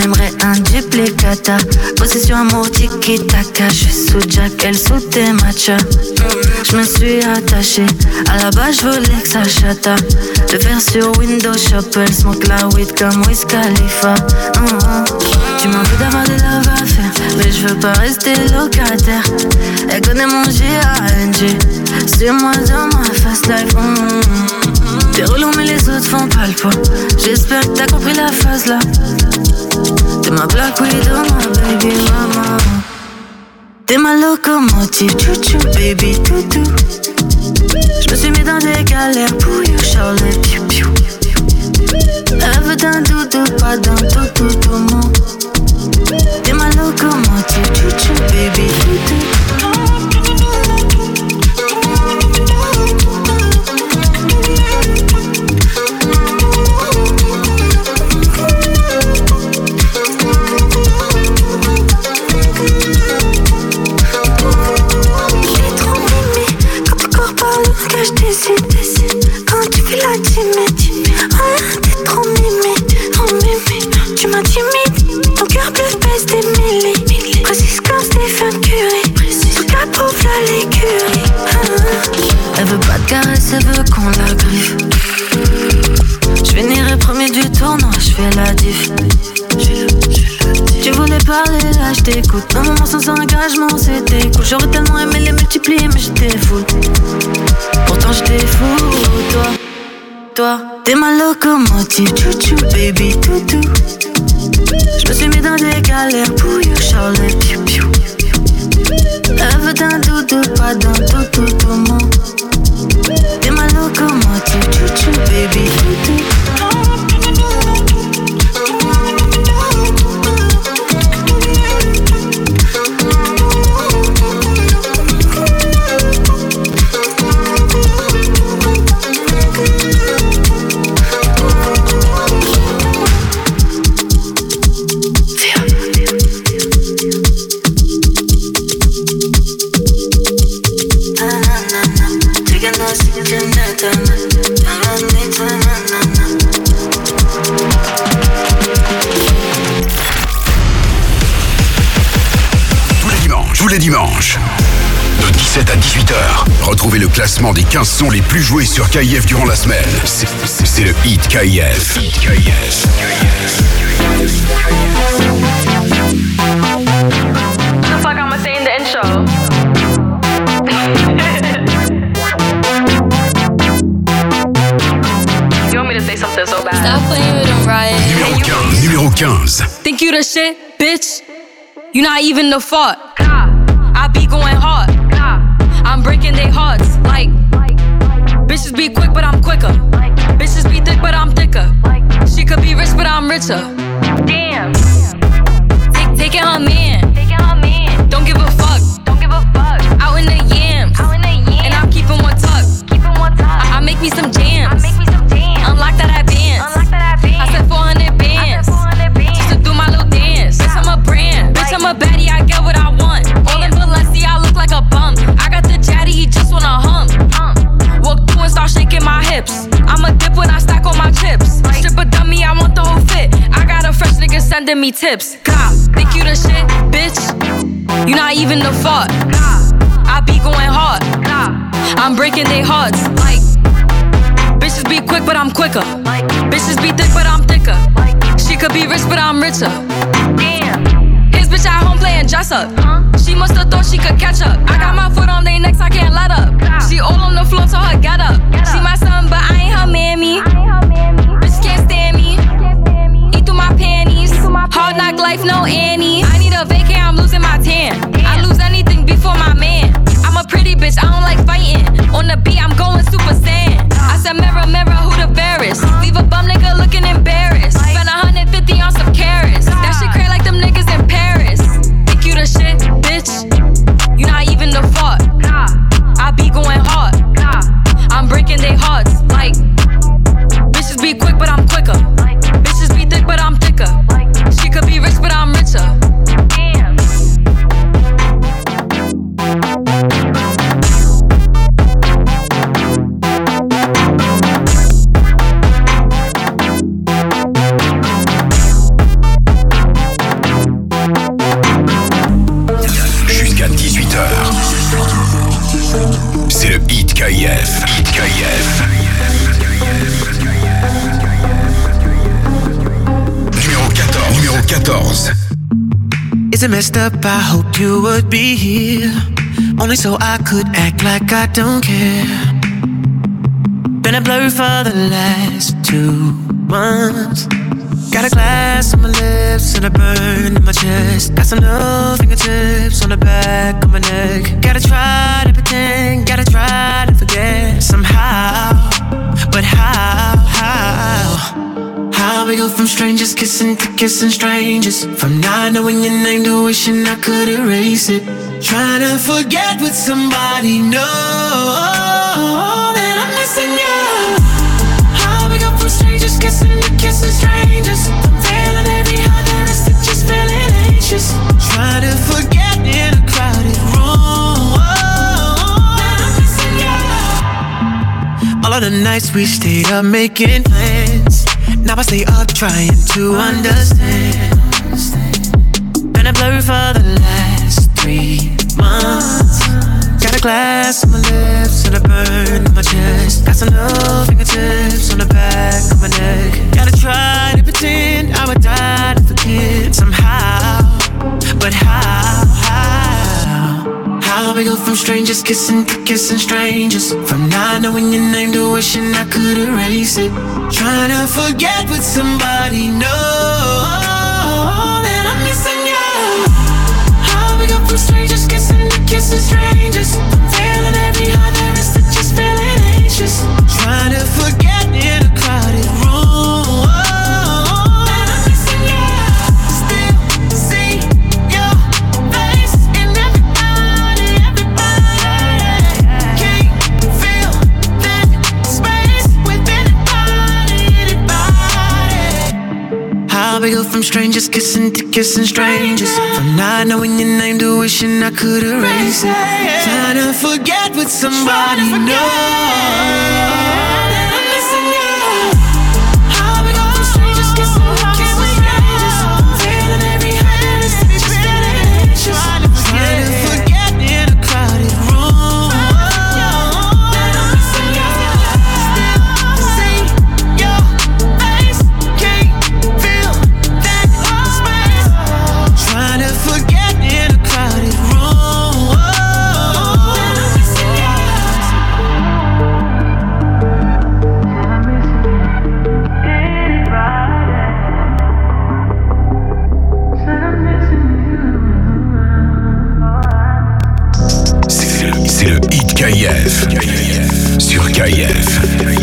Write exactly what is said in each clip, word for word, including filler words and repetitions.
aimerait un duplicata. Possession amour tiki-taka. Je suis sous Jack, elle sous tes matchas. Je me suis attachée. À la base je voulais que ça chata. Le faire sur Windows Shop. Elle smoke la weed comme Wiz Khalifa. mm-hmm. Tu m'en veux d'avoir des love à faire, mais je veux pas rester locataire. Elle connaît mon G A N G. C'est moi dans ma fast life. mm-hmm. T'es relou mais les autres font pas le poids. J'espère que t'as compris la phase là. T'es ma Black Widow, ma baby mama. T'es ma locomotive, chouchou, baby toutou. J'me suis mis dans des galères pour you, Charlotte, piou piou. Elle veut d'un doudou, pas d'un toutou, tout mon. T'es ma locomotive, chouchou, baby toutou. Je décide, quand tu fais la timide. Oh, t'es trop mimé, trop mimé. Tu m'intimides, ton cœur plus pèse des milliers. Précise comme Stephen Curry, sous ta peau v'là l'écurie. ah. Elle veut pas de caresse, elle veut qu'on la griffe. J'finirai premier du tournoi, j'fais la diff. Tu voulais parler, là j't'écoute. Un moment sans engagement, c'était cool. J'aurais tellement aimé les multiplier, mais j'étais full. Pourtant j'étais fou, toi, toi. T'es ma locomotive, chouchou, baby toutou. J'me suis mis dans des galères pour you, Charlotte, piou piou. Elle veut d'un doudou, pas d'un toutou, tout mon. T'es ma locomotive, chouchou, baby toutou. Tous les dimanches, de dix-sept à dix-huit heures, retrouvez le classement des quinze sons les plus joués sur K I F durant la semaine. C'est, c'est, c'est le Hit K I F. Hit K I F. The fuck I'ma say in the intro? You want me to say something so bad? Stop playing with them, Riot. Numéro quinze. Numéro quinze. Think you the shit, bitch? You not even the fault. I be going hard. I'm breaking their hearts. Like, bitches be quick, but I'm quicker. Bitches be thick, but I'm thicker. She could be rich, but I'm richer. Damn. Take, taking her man. Taking her man. Don't give a fuck. Don't give a fuck. Out in the yams. Out in the yams. And I'm keeping one tuck. Keeping one tuck. I, I make me some jams. I make me some jams. Unlock that advance. Unlock that advance. I said four hundred bands. I said four hundred bands. Just to do my little dance. Bitch, I'm a brand. Bitch, I'm a baddie. I get what I want. All in Balenci, I look like a bum. I got the jaddy, he just wanna hum. Walk through and start shaking my hips. I'm a dip when I stack all my chips. Strip a dummy, I want the whole fit. I got a fresh nigga sending me tips. God, think you the shit, bitch? You not even the fault. I be going hard. I'm breaking their hearts. Like, bitches be quick, but I'm quicker. Bitches be thick, but I'm thicker. She could be rich, but I'm richer. Damn. His bitch at home playing dress up. She musta thought she could catch up. I got my foot on their necks, I can't let up. She all on the floor, so her get up. She my son, but I ain't her mammy. Bitch can't stand me. Eat through my panties. Hard knock life, no Annie. I need a vacay, I'm losing my tan. I lose anything before my man. I'm a pretty bitch, I don't like fighting. On the beat, I'm going super saiyan. I said mirror, mirror, who the fairest? Leave a bum nigga looking embarrassed. Spend one hundred fifty on some carrots. That shit crazy like them niggas in Paris. Think you the shit, bitch? You not even the fault. I be going hard. I'm breaking their hearts. Like, bitches be quick, but I'm quicker. Bitches be thick, but I'm thicker. She could be rich, but I'm richer. Damn. quatorze. Is it messed up? I hoped you would be here, only so I could act like I don't care. Been a blur for the last two months. Got a glass on my lips and a burn in my chest. Got some little fingertips on the back of my neck. Gotta try to pretend, gotta try to forget somehow. But how, how, how we go from strangers kissing to kissing strangers, from not knowing your name to wishing I could erase it. Trying to forget with somebody, know that I'm missing you. How we go from strangers kissing to kissing strangers, from feeling every heart there is to just feeling anxious. Trying to forget in a crowded room that I'm missing you. All of the nights we stayed up making plans, now I stay up trying to understand. Been a blur for the last three months. Got a glass on my lips and a burn in my chest. Got some little fingertips on the back of my neck. Gotta try to pretend I would die to forget somehow. But how, how, how we go from strangers kissing to kissing strangers, from not knowing your name to wishing I could erase it. Trying to forget with somebody, know that I'm missing you. How we go from strangers kissing to kissing strangers, from feeling every heart there is to just feeling anxious. Trying to forget in a crowded room that I'm missing you. Still see your face in everybody, everybody. Can't feel that space within anybody, anybody. How we go from strangers kissing to kissing strangers, from not knowing your name to wishing I could erase it. Trying to forget with somebody, know that I'm missing you. How we go from strangers kissing to kissing strangers, from feeling every hand is to just feeling anxious. Trying to forget in a crowded room that I'm missing you. Still see your face, can't feel that space. Trying to forget in a crowded room that I'm missing you. C'est le, c'est le hit K I F sur K I F.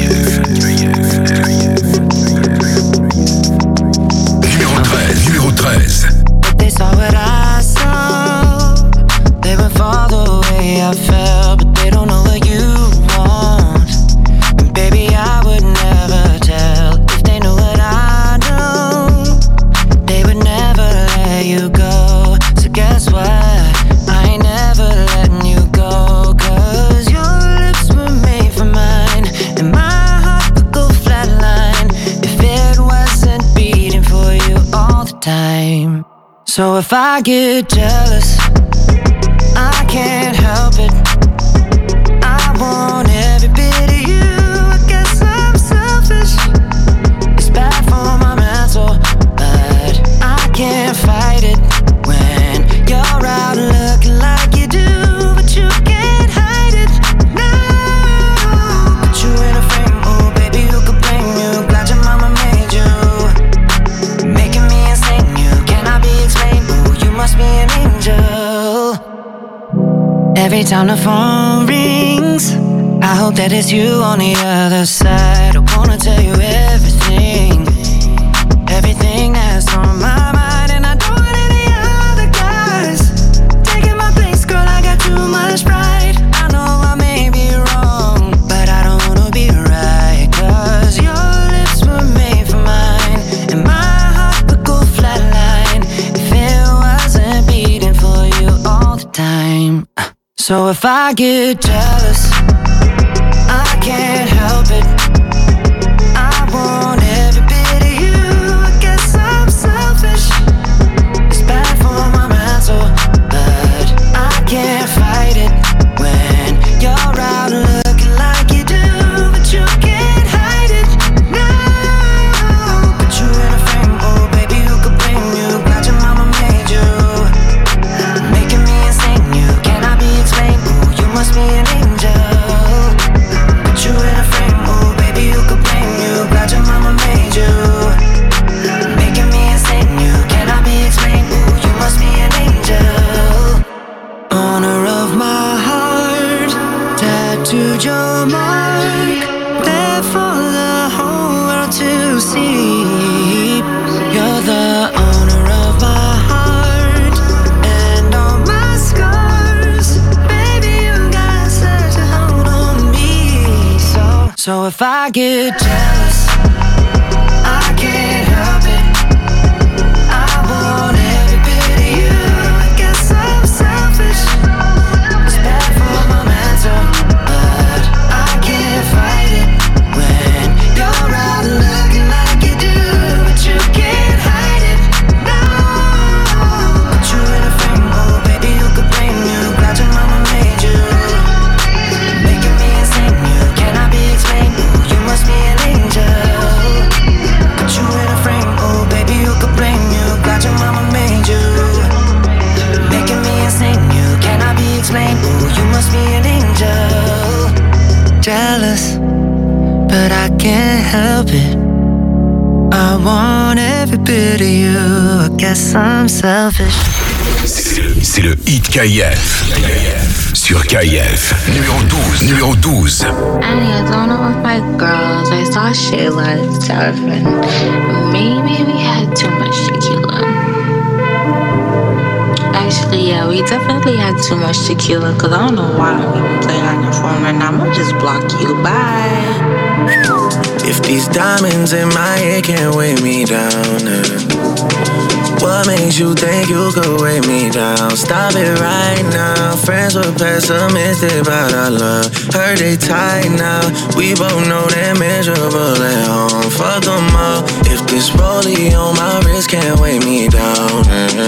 Numéro treize, numéro treize. They saw what I saw, they would fall the way I felt, but they don't know what you want. And baby, I would never tell if they knew what I know. They would never let you go. So guess what? I ain't never letting you go. Cause your lips were made for mine, and my heart would go flatline if it wasn't beating for you all the time. So if I get jealous, I can't help it. I want every bit of you. I guess I'm selfish. It's bad for my mental, but I can't fight it when you're out looking like you do, but you can't hide it. No, put you in a frame, oh baby, who could blame you? Glad your mama made you, making me insane. You cannot be explained. Ooh, you must be an angel. Every time the phone rings, I hope that it's you on the other side. I wanna tell you everything, everything that's on my mind. And I don't want any other guys taking my place, girl, I got too much pride. I know I may be wrong, but I don't wanna be right. Cause your lips were made for mine, and my heart would go flatline if it wasn't beating for you all the time. So if I get jealous, I can't help it. I want every bit of you. I guess I'm selfish. It's bad for my mental, but I can't fight it when you're out looking like you do, but you can't hide it. No, put you in a frame, oh baby, who could blame you? if I get jealous. I can't help it. I want every bit of you. I guess I'm selfish. It's bad for my mental, but I can't fight it when you're out looking like you do, but you can't hide it. No, put you in a frame, oh baby, who could blame you? Glad your mama made you, making me insane. You cannot be explained. Ooh, you must be an angel. Put you in a frame, oh baby, who could blame you? Glad your mama made you, making me insane. You cannot be explained. Ooh, you must be an angel. Jealous, but I can't help it. I want every bit of you. I guess I'm selfish. C'est le, c'est le Hit K I F. Sur K I F. Numéro douze. Numéro douze. Annie, I don't know if my girls, I saw Shayla's girlfriend. Maybe we had too much tequila. Actually, yeah, we definitely had too much tequila, cause I don't know why I'm even playing on your phone right now. I'm gonna just block you. Bye. If these diamonds in my head can't weigh me down, uh, what makes you think you could weigh me down? Stop it right now. Friends were pessimistic about our love. Heard they tight now. We both know they're miserable at home. Fuck them all. If this rollie on my wrist can't weigh me down,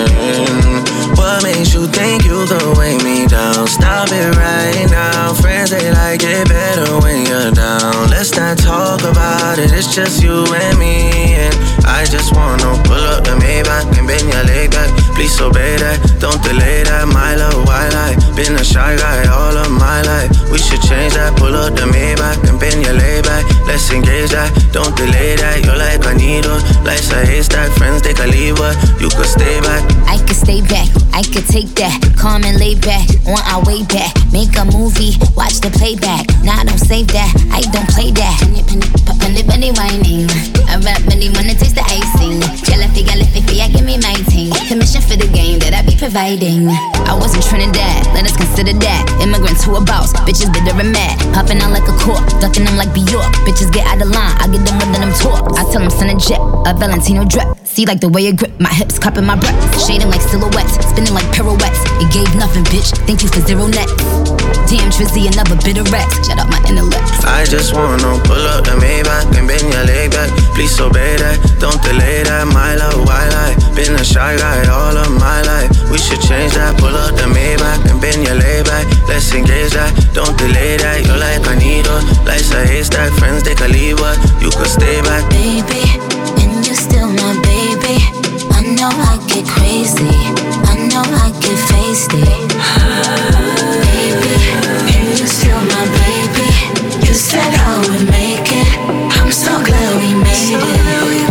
mm-hmm. What makes you think you could weigh me down? Stop it right now. Friends, they like it better when you're down. Let's not talk about it. It's just you and me, and I just wanna pull up the Maybach and bend your leg back. Please obey that, don't delay that. My love, why lie? Been a shy guy all of my life. We should change that. Pull up the Maybach and bend your leg back. Let's engage that, don't delay that. You're like a needle, life's a haystack. Friends, they can leave, but you could stay back. I could stay back, I could take that. Calm and lay back, on our way back. Make a movie, watch the playback. Nah, I don't save that, I don't play that. Penny, penny, penny, penny whining. I rap really wanna taste the icing. Jelly figure, liffy, I give me my team. Commission for the game that I be providing. I was in Trinidad, let us consider that. Immigrants who are boss, bitches bitter and mad. Popping out like a cork, ducking them like Bjork. Bitches get out of line, I get them more than them talk. I tell them send a jet, a Valentino drip. See like the way you grip, my hips cupping my breath. Shading like silhouettes, spinning like pirouettes. It gave nothing, bitch, thank you for zero net. Damn Trizzy, another bit of Rex. Shut up my intellect. I just wanna pull up the Maybach and bend your leg back. Please obey that, don't delay that. My love, why lie? Been a shy guy all of my life. We should change that. Pull up the Maybach and bend your leg back. Let's engage that, don't delay that. You're like a needle, life's a haystack. Friends, they can leave, but you could stay back. Baby, and you're still my baby. I know I get crazy, I know I get feisty. Baby, and you're still my baby. You said I would make it, I'm so glad we made it.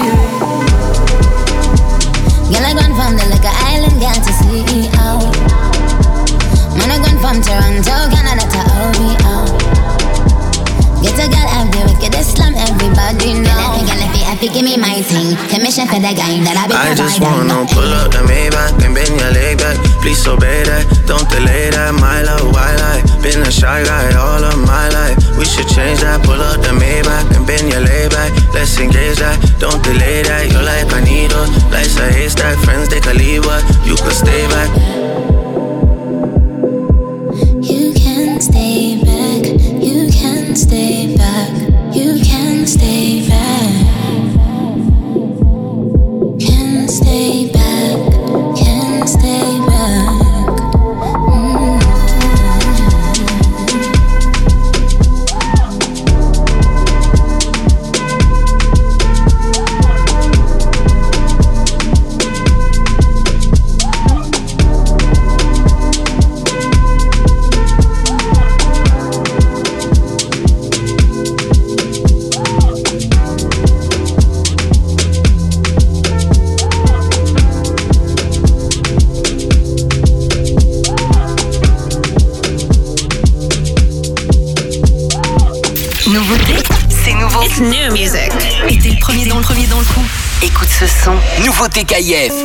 Girl, I gone from the like island, got to see out. Man, I gone from Toronto, Canada to O V O. Get a girl every wicked Islam, everybody know. Girl, if you happy, give me my thing. Commission for the guy that I be I just providing. wanna pull up the Maybach and bend your leg back. Please obey that, don't delay that. My love, why lie? Been a shy guy all of my life. We should change that. Pull up the Maybach and bend your leg back. Let's engage that, don't delay that. You're like a needle, life's a haystack. Friends, they can leave, but you could stay back. You can stay back, you can stay back, you can stay back. Can stay back, can stay back. Mm-hmm. Nouveauté, c'est nouveau. It's new music. Et t'es le premier dans le premier dans le coup. Écoute ce son. Nouveauté K I F.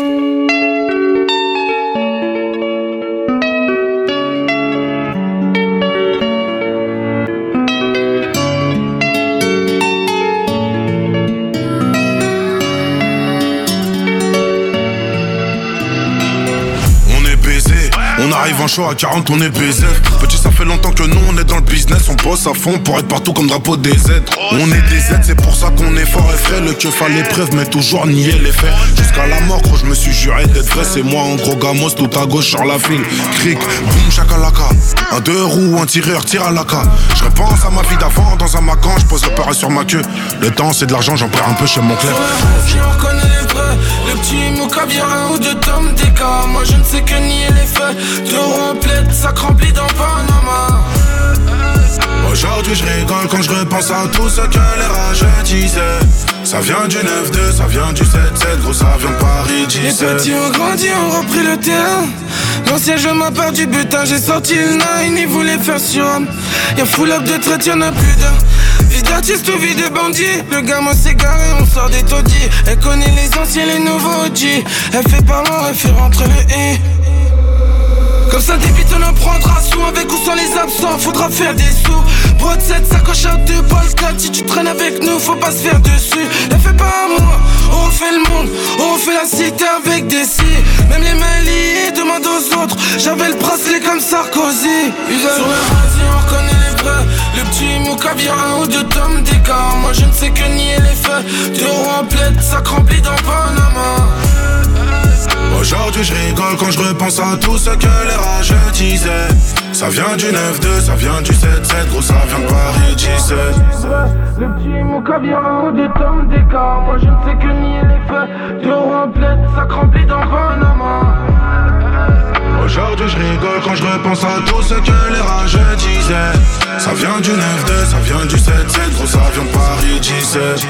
Arrive en show à quarante, on est B Z. Petit, ça fait longtemps que nous on est dans le business. On bosse à fond pour être partout comme drapeau des Z. On est des Z, c'est pour ça qu'on est fort et frais. Le keuf à l'épreuve, mais toujours nier les faits. Jusqu'à la mort, gros, je me suis juré d'être vrai. C'est moi en gros gamos, tout à gauche sur la file. Cric, boum, chakalaka. Un deux roues, un tireur, tire à la ca. Je repense à ma vie d'avant dans un macan. Je pose le pareil sur ma queue. Le temps c'est de l'argent, j'en perds un peu chez mon clef. Si on reconnaît les vrais, le petit mou caviar, un ou deux tomes d'écart. Moi je ne sais que nier les faits. Deux remplètes, sac rempli dans Panama. Aujourd'hui je rigole quand je repense à tout ce que les rageux disaient. Ça vient du neuf deux, ça vient du sept sept, gros ça vient de Paris dix-sept. Les petits ont grandi, ont repris le terrain. L'ancien jeu m'a perdu butin, j'ai sorti le nine, ils voulaient faire sur homme. Y'a full up de traite, y'en a plus d'un. Vie d'artiste ou vie de bandit, le gamin s'est garé, on sort des taudis. Elle connaît les anciens, les nouveaux G. Elle fait parlant, elle fait rentrer le I. Comme ça débite on en prendra sous. Avec ou sans les absents, faudra faire des sous. Brode sept, sacoche à deux balles quatre. Si tu traînes avec nous, faut pas se faire dessus. Ne fais pas à moi, on refait le monde. On refait la cité avec des si. Même les mains liées, demande aux autres. J'avais le bracelet comme Sarkozy. Sur le radio, on reconnaît les vrais. Le petit mou caviar, un ou deux tomes d'écart. Moi je ne sais que nier les faits. Deux remplètes, sac rempli dans Panama. Aujourd'hui je rigole quand je repense à tout ce que les rageux disaient. Ça vient du neuf deux, ça vient du sept sept, gros ça vient de Paris dix-sept. Le petit mou caviar, un ou deux tomes d'écart. Moi je ne sais que nier les faits. Deux remplètes, sac rempli dans Panama. Aujourd'hui je rigole quand je repense à tout ce que les rageux disaient. Ça vient du neuf deux, ça vient du sept sept, gros ça vient de Paris dix-sept.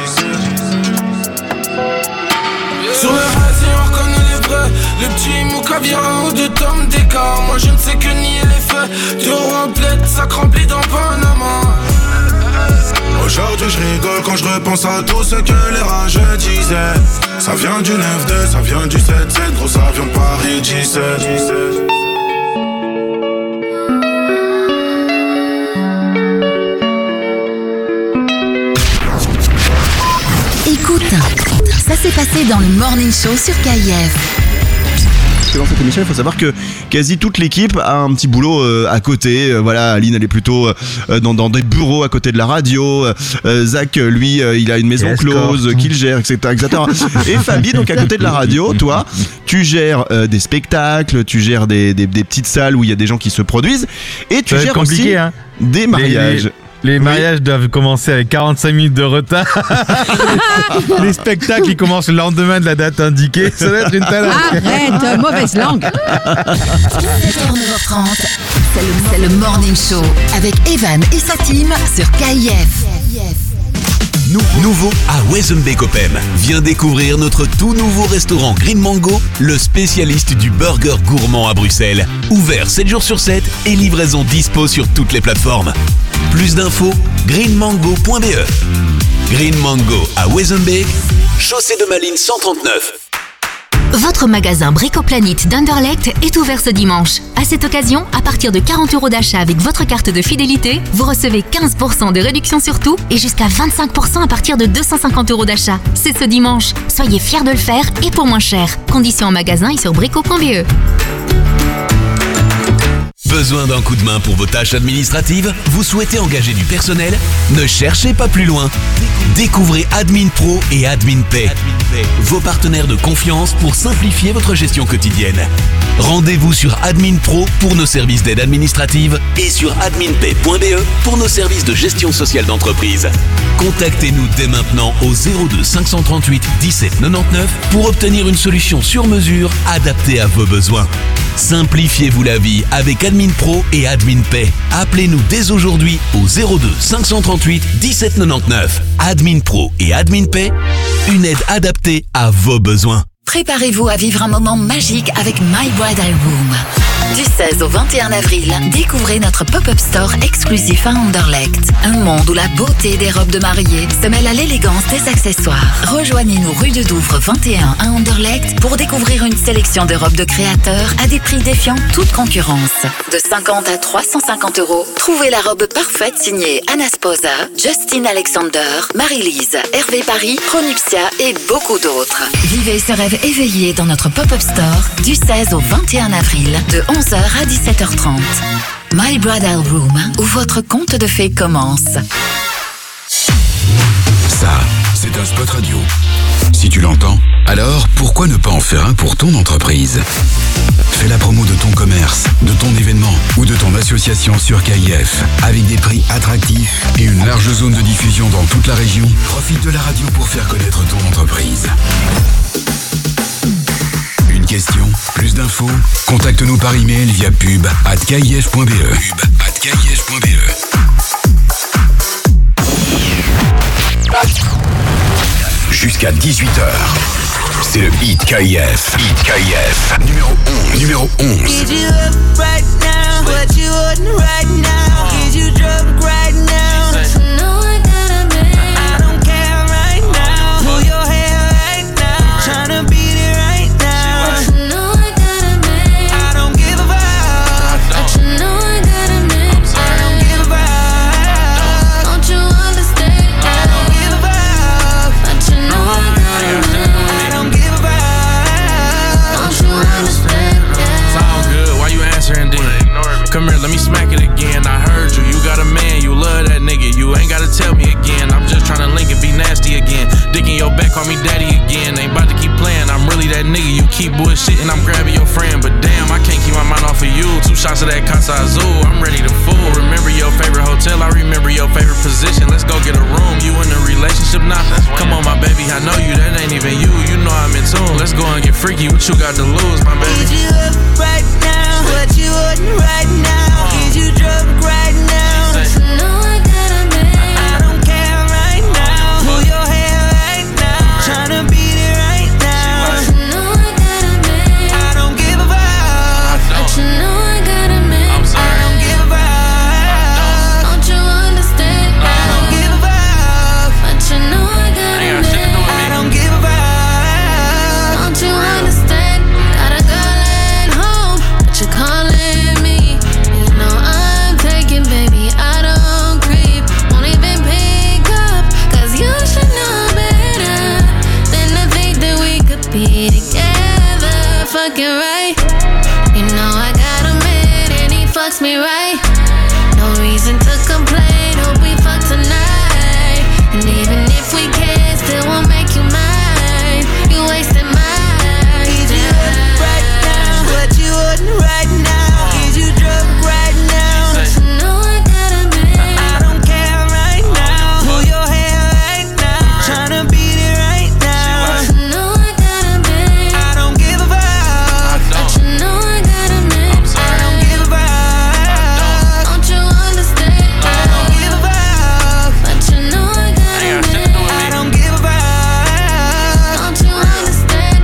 Sur le radio on reconnaît les vrais. Le petit mou caviar, un ou deux tomes d'écart. Moi je ne sais que nier les faits. Deux remplètes, sac rempli dans Panama. Aujourd'hui je rigole quand je repense à tout ce que les rageux disaient. Ça vient du neuf deux, ça vient du sept sept, gros ça vient de Paris dix-sept. Écoute, ça s'est passé dans le Morning Show sur K I F. Dans cette émission, il faut savoir que quasi toute l'équipe a un petit boulot euh, à côté. Euh, voilà, Aline, elle est plutôt euh, dans, dans des bureaux à côté de la radio. Euh, Zach, lui, euh, il a une maison close euh, qu'il gère, et cetera, et cetera. Et Fabi, donc à côté de la radio, toi, tu gères euh, des spectacles, tu gères des, des, des petites salles où il y a des gens qui se produisent, et tu gères aussi hein. des mariages. Les, les... Les mariages oui. doivent commencer avec quarante-cinq minutes de retard. Les spectacles, ils commencent le lendemain de la date indiquée. Ça va être une talente. Arrête, mauvaise langue. sept heures neuf heures trente, c'est le, c'est le Morning Show avec Evan et sa team sur K I F. Nou- nouveau à Wezenbeek Opem. Viens découvrir notre tout nouveau restaurant Green Mango, le spécialiste du burger gourmand à Bruxelles. Ouvert sept jours sur sept et livraison dispo sur toutes les plateformes. Plus d'infos, green mango point b e. Green Mango à Wezenbeek, chaussée de Malines cent trente-neuf. Votre magasin Bricoplanet d'Anderlecht est ouvert ce dimanche. À cette occasion, à partir de quarante euros d'achat avec votre carte de fidélité, vous recevez quinze pour cent de réduction sur tout et jusqu'à vingt-cinq pour cent à partir de deux cent cinquante euros d'achat. C'est ce dimanche. Soyez fiers de le faire et pour moins cher. Conditions en magasin et sur brico point b e. Besoin d'un coup de main pour vos tâches administratives? Vous souhaitez engager du personnel? Ne cherchez pas plus loin. Découvrez Admin Pro et Admin Pay, vos partenaires de confiance pour simplifier votre gestion quotidienne. Rendez-vous sur Admin Pro pour nos services d'aide administrative et sur admin pay point b e pour nos services de gestion sociale d'entreprise. Contactez-nous dès maintenant au zéro deux cinq cent trente-huit dix-sept quatre-vingt-dix-neuf pour obtenir une solution sur mesure adaptée à vos besoins. Simplifiez-vous la vie avec Admin Pro et Admin Pay. Appelez-nous dès aujourd'hui au zéro deux cinq cent trente-huit dix-sept quatre-vingt-dix-neuf. Admin Pro et Admin Pay, une aide adaptée à vos besoins. Préparez-vous à vivre un moment magique avec My Bridal Room. Du seize au vingt et un avril, découvrez notre pop-up store exclusif à Anderlecht. Un monde où la beauté des robes de mariée se mêle à l'élégance des accessoires. Rejoignez-nous rue de Douvres vingt et un à Anderlecht pour découvrir une sélection de robes de créateurs à des prix défiant toute concurrence. De cinquante à trois cent cinquante euros, trouvez la robe parfaite signée Anna Sposa, Justin Alexander, Marie-Lise, Hervé Paris, Pronuptia et beaucoup d'autres. Vivez ce rêve éveillé dans notre pop-up store du seize au vingt et un avril de onze onze heures à dix-sept heures trente. My Bridal Room, où votre conte de fées commence. Ça, c'est un spot radio. Si tu l'entends, alors pourquoi ne pas en faire un pour ton entreprise ? Fais la promo de ton commerce, de ton événement ou de ton association sur K I F. Avec des prix attractifs et une large zone de diffusion dans toute la région, profite de la radio pour faire connaître ton entreprise. Une question, plus d'infos, contacte-nous par email via pub arobase k i f point b e. Pub arobase k i f point b e. Jusqu'à dix-huit heures, c'est le Hit K I F. Hit K I F. Numéro onze. Numéro onze. Is you up right now? But you wouldn't right now. Is you drunk right now? No, I got a man. I don't care right now. Pull your hair right now. Tryna beat it right now. No, I got a man. I don't give a fuck. But you know I got a man. I don't give a fuck. Don't you understand? I don't give a fuck. But you know I got a man. I don't give a fuck. Don't you understand? Sound good, why you answering then? Come here, let me smack it again. I heard you, you got a man, you love that nigga. You ain't gotta tell me again. I'm just tryna link and be nasty again. Dick in your back, call me daddy again. Ain't about to keep playing, I'm really that nigga. You keep bullshitting, I'm grabbing your friend. But damn, I can't keep my mind off of you. Two shots of that Casa Azul, I'm ready to fool. Remember your favorite hotel, I remember your favorite position. Let's go get a room, you in a relationship now? Come on, my baby, I know you, that ain't even you. You know I'm in tune. Let's go and get freaky, what you got to lose, my baby? Is you up right now? But you wouldn't right now. Is you drunk right now? No, I got a man. I don't care right now. Pull your hair right now. Tryna beat it right now. No, I got a man. I don't give a fuck. But you know I got a man. I don't give a fuck. Don't you understand? I don't give a fuck. But you know I got a man. I don't give a fuck. Don't you understand? Got a girl at home, but you're calling me. You know I'm taking, baby, I don't creep. Won't even pick up, cause you should know better than to think that we could be together. Fucking right. You know I got a man and he fucks me right. No reason to complain, hope we fuck tonight. And even if we can't, still won't make you mine. You wasting mine. Is you up right now? But you wouldn't right now. Is you drunk right now? No, I got a man. I don't care right now. Pull your hair right now. Tryna beat it right now. No, I got a man. I don't give a fuck. But you know I got a man. I don't give a fuck. Don't you understand? I don't give a fuck. But you know I got a man. I don't give a fuck. Don't you understand?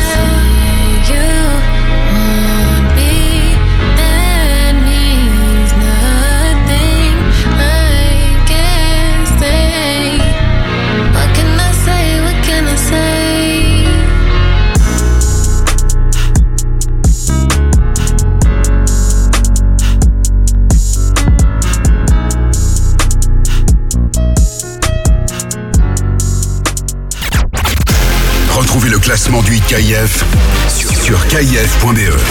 Say you want me, that means nothing. I can't say. What can I say? What can I say? Retrouvez le classement du Hit K I F sur, sur K I F point B E.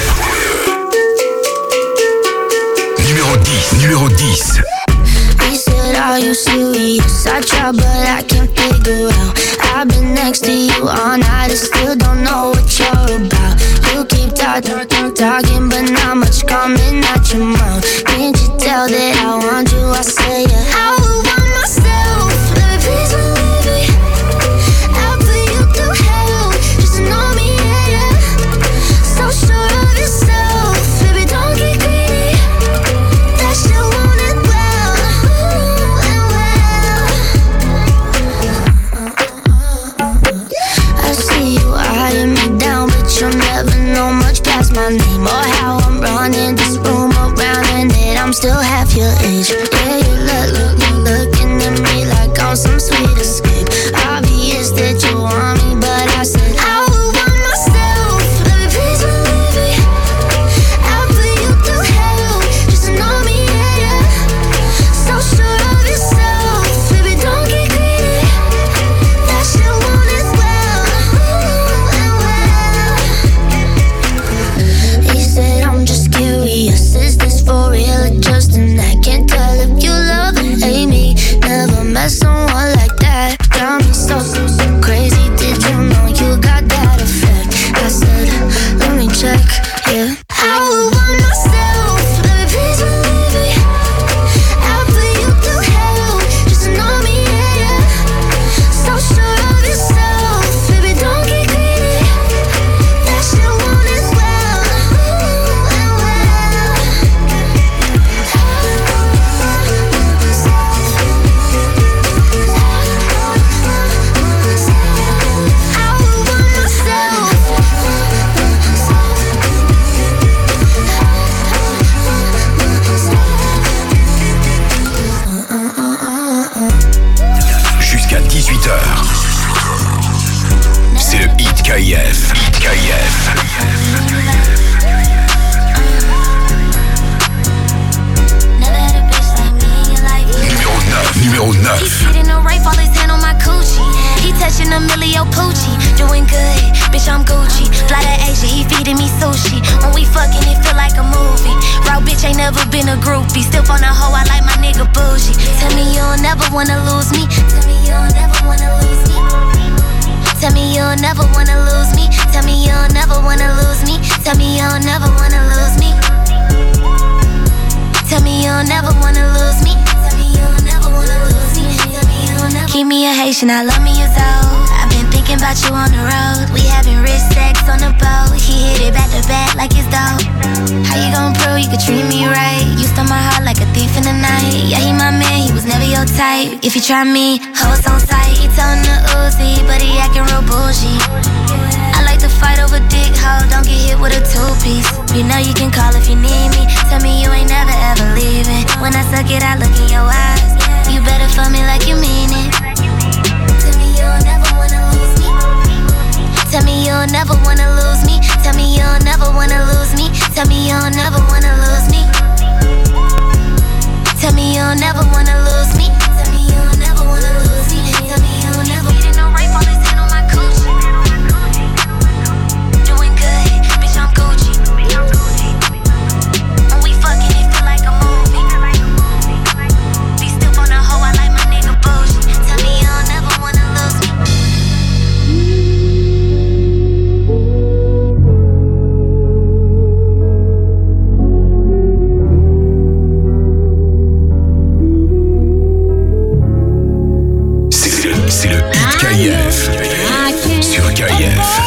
Numéro dix. Numéro dix. He said, are you serious? I try but I can't figure out. I've been next to you all night and still don't know what you're about. You keep talking, talking, but not much coming out your mouth. Can't you tell that I want you? I say yeah. I would want myself. Let me please believe it. I'll put you through hell just to know me, yeah, yeah. So sure of yourself, baby, don't get greedy. That shit won't end well, ooh, and well. I see you eyeing me down, but you'll never know much past my name or how I'm running this room around, and that I'm still half your age. Yeah, you look, look, look, looking at me like I'm some sweet escape. Obvious that you want me, but I said I would want myself. Let me please believe it. I'll put you through hell just to know me, yeah, yeah. So sure of yourself, baby, don't get greedy. That shit won't end well, ooh, and well. He said on a hoe, I like my nigga bougie. Tell me you'll never wanna lose me. Tell me you'll never wanna lose me. Tell me you'll never wanna lose me. Tell me you'll never wanna lose me. Tell me you'll never wanna lose me. Tell me you'll never wanna lose me. Tell me you'll never wanna lose me. Tell me you'll never. Keep me a Haitian, I love me a soul. I've been thinking about you on the road. We having rich sex on the boat. He hit it back to back like it's dope. How you gon' prove you could treat me right? You stole my heart like a thief in the night. Yeah, he my man, he was never your type. If you try me, hoes on sight. He told the Uzi, but he acting real bougie. I like to fight over dick, hoe, don't get hit with a two-piece. You know you can call if you need me. Tell me you ain't never ever leaving. When I suck it, I look in your eyes. You better fuck me like you mean it. Tell me you'll never wanna lose me. Tell me you'll never wanna lose me. Tell me you'll never wanna lose me. Tell me you'll never wanna lose me. Tell me you'll never wanna lose me. Tell me you'll never wanna lose me. Tell me you'll never. Didn't no rape on his hand on my coochie. Doing good, bitch, I'm Gucci. When we fucking, it feel like a movie. Be still on a hoe, I like my nigga bougie. Tell me you'll never wanna lose me. C'est le hit K I F sur K I F.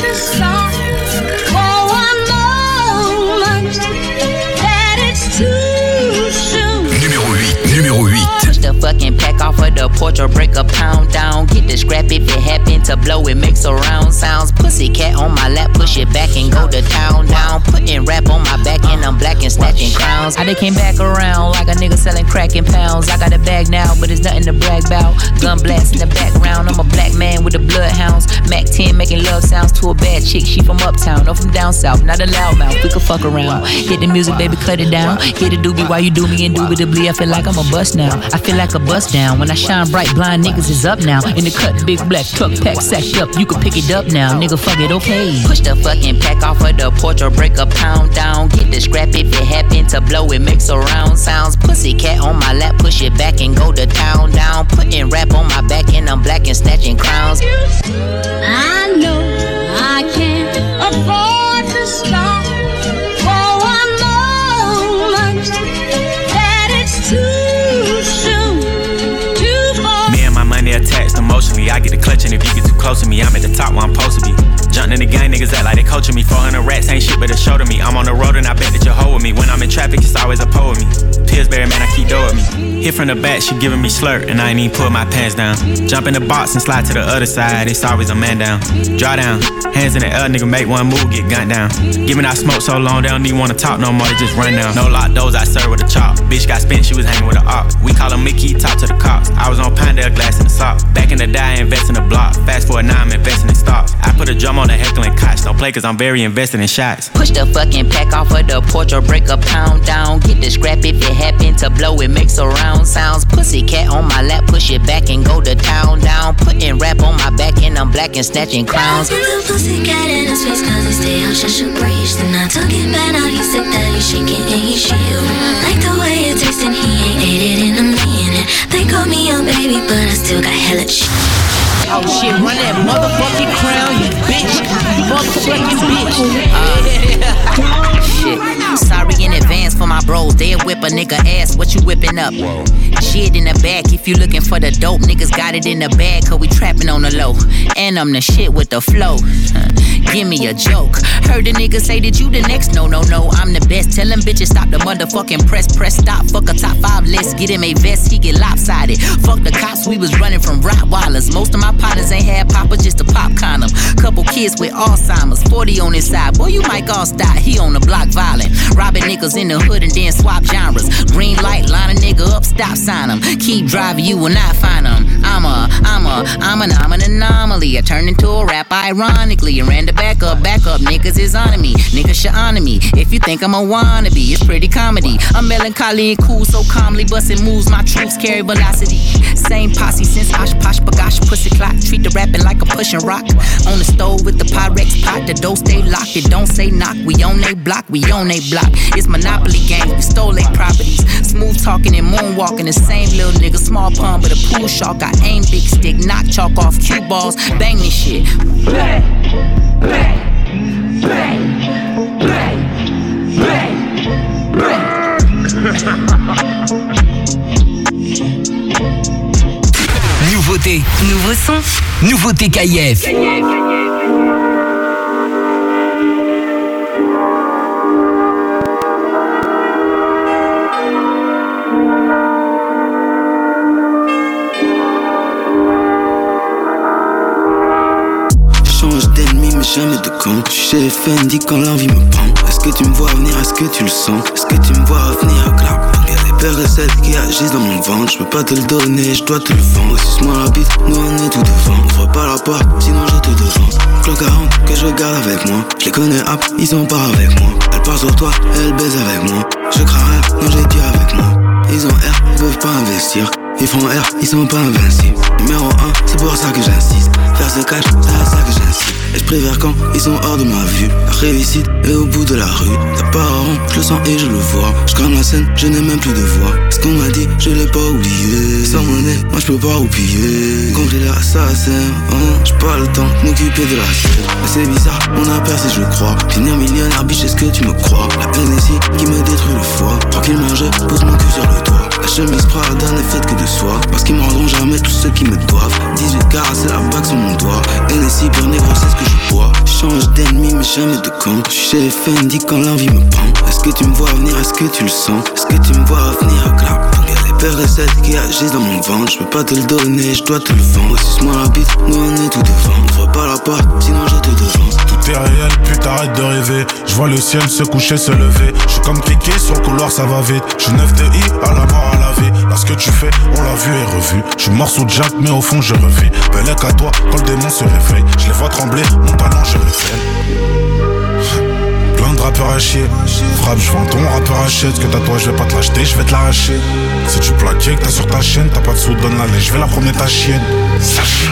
Numéro huit, numéro huit. Push the fucking pack off of the porch or break a pound down. Get the scrap if it happen to blow, it makes a round sounds. Pussy cat on my lap, push it back and go to town down. Putting rap on my back and I'm black and snatching crowns. I done came back around like a nigga selling crack in pounds. I got a bag now, but it's nothing to brag about. Gun blast in the background, I'm a black man with the bloodhounds. Mac ten making love sounds to a bad chick. She from uptown, no from down south, not a loudmouth. We could fuck around. Hit the music, baby, cut it down. Hit the doobie while you do me indubitably. I feel like I'm a bust now. I feel like a bust down. When I shine bright, blind niggas is up now. In the cut, big black truck pack sacked up. You can pick it up now, nigga. Fuck it, okay. Push the fucking pack off of the porch or break a pound down. Get the scrap if it happen to blow, it makes a round sounds. Pussy cat on my lap, push it back and go to town down. Putting rap on my back and I'm black and snatching crowns. I know I can't afford to stop for one moment. That it's too soon to fall. Me and my money attached emotionally. I get the clutch, and if you get too close to me, I'm at the top where I'm supposed to be. Jumping in the gang, niggas act like they coaching me. four hundred rats ain't shit but a show to me. I'm on the road and I bet that you'll hold with me. When I'm in traffic, it's always a pole with me. Pillsbury, man, I keep dough with me. Hit from the back, she giving me slurp, and I ain't even pull my pants down. Jump in the box and slide to the other side, it's always a man down. Draw down, hands in the air, nigga make one move, get gunned down. Giving out smoke so long, they don't even wanna talk no more, they just run down. No lock doors, I serve with a chop. Bitch got spent, she was hanging with a op. We call him Mickey, talk to the cops. I was on Pinedale, glass in the sock. Back in the day, I invest in the block. Fast forward now, I'm investing in stocks. I put a drum on the heckling cots. Don't play cause I'm very invested in shots. Push the fucking pack off of the porch or break a pound down. Get the scrap if it happen to blow, it makes a round sounds. Pussy cat on my lap, push it back and go to town down. Putting rap on my back and I'm black and snatching crowns. Put the pussy cat in his face cause he stay out, shut your breeze. Then I took it back, now he's sick that he's shaking and he's shit. Like the way it tastes and he ain't ate it in a minute. They call me a baby but I still got hella shit. Oh shit, run that motherfucking crown, you bitch. Motherfucking bitch. Uh, shit. Sorry in advance for my bros. They'll whip a nigga ass. What you whipping up? Shit in the back. If you looking for the dope, niggas got it in the bag. Cause we trapping on the low. And I'm the shit with the flow. Give me a joke. Heard the nigga say that you the next. No, no, no, I'm the best. Tell them bitches stop the motherfucking press. Press stop. Fuck a top five list. Get him a vest. He get lopsided. Fuck the cops. We was running from Rottweilers. Most of my partners ain't had papa, just a pop condom. Couple kids with Alzheimer's, forty on his side. Boy, you might all stop, he on the block violent. Robbing niggas in the hood and then swap genres. Green light, line a nigga up, stop sign him. Keep driving, you will not find him. I'm a, I'm a, I'm an, I'm an anomaly. I turned into a rap ironically and ran the back up, back up. Niggas dishonor me. Niggas should honor me. If you think I'm a wannabe, it's pretty comedy. I'm melancholy and cool, so calmly busting moves. My troops carry velocity. Same posse since Osh Posh Bagosh Pussy Clock. Treat the rapping like a pushing rock. On the stove with the Pyrex pot. The door stay locked, it don't say knock. We on they block, we on they block. It's Monopoly games, we stole they properties. Smooth talking and moonwalking. The same little nigga, small pun but a pool shark. I aim big stick, knock chalk off cue balls. Bang this shit. Bang, bang, bang, bang, bang, bang. Nouveauté, nouveau son, nouveauté K I F. Change d'ennemi mais jamais de camp. Je suis chez F N, dis quand l'envie me prend. Est-ce que tu me vois venir, est-ce que tu le sens? Est-ce que tu me vois revenir, clap? Y'a des pères et celles qui agissent dans mon ventre. Je peux pas te le donner, je dois te le vendre. Suce-moi la bite, nous on est tout devant. Ouvre pas la porte, sinon je te devance. Clock quarante que je garde avec moi. Je les connais hop, ils sont pas avec moi. Elle part sur toi, elle baise avec moi. Je crains rien, non j'ai Dieu avec moi. Ils ont R, ils peuvent pas investir. Ils font R, ils sont pas invincibles. Numéro un, c'est pour ça que j'insiste. Faire ce cash, c'est à ça que j'insiste. Esprit vers quand ils sont hors de ma vue. La réussite est au bout de la rue. T'as pas rond, je le sens et je le vois. Je crame la scène, je n'ai même plus de voix. Ce qu'on m'a dit, je l'ai pas oublié. Sans monnaie, moi je peux pas roupiller. Compris l'assassin, hein. J'ai pas le temps de m'occuper de la scène. Mais c'est bizarre, on a percé je crois. Finir millionnaire, biche, est-ce que tu me crois? La N S I qui me détruit le foie. Tranquillement je pose mon cul sur le toit. La chemise Prada n'est faite que de soie. Parce qu'ils me rendront jamais tous ceux qui me doivent. dix-huit carats, c'est la bague sur mon doigt. N S I, pur négro, c'est ce que je bois. Change d'ennemi, mais jamais de camp. Je suis chez F N, dis quand l'envie me prend. Est-ce que tu me vois venir, est-ce que tu le sens? Est-ce que tu me vois venir, clap? Y'a les pères et celles qui agissent dans mon ventre. Je peux pas te le donner, je dois te le vendre. Suce-moi la bite, nous on est tout devant. Ouvre pas la porte, sinon je te devance. Tout est réel, putain arrête de rêver. Je vois le ciel se coucher, se lever. Je suis comme Kiki, sur le couloir ça va vite. Je suis neuf de I, à la mort à la vie. Là ce que tu fais, on l'a vu et revu. Je suis mort sous Jack, mais au fond je revis. Bellec à toi, quand le démon se réveille. Je les vois trembler, mon talent je le fais. Plein de rappeurs à chier. Frappe, je vends ton rappeur achète. Ce que t'as toi, je vais pas te l'acheter, je vais te l'arracher. Si tu plaquais, que t'as sur ta chaîne, t'as pas de sous, donne la lait, je vais la promener ta chienne. Sache.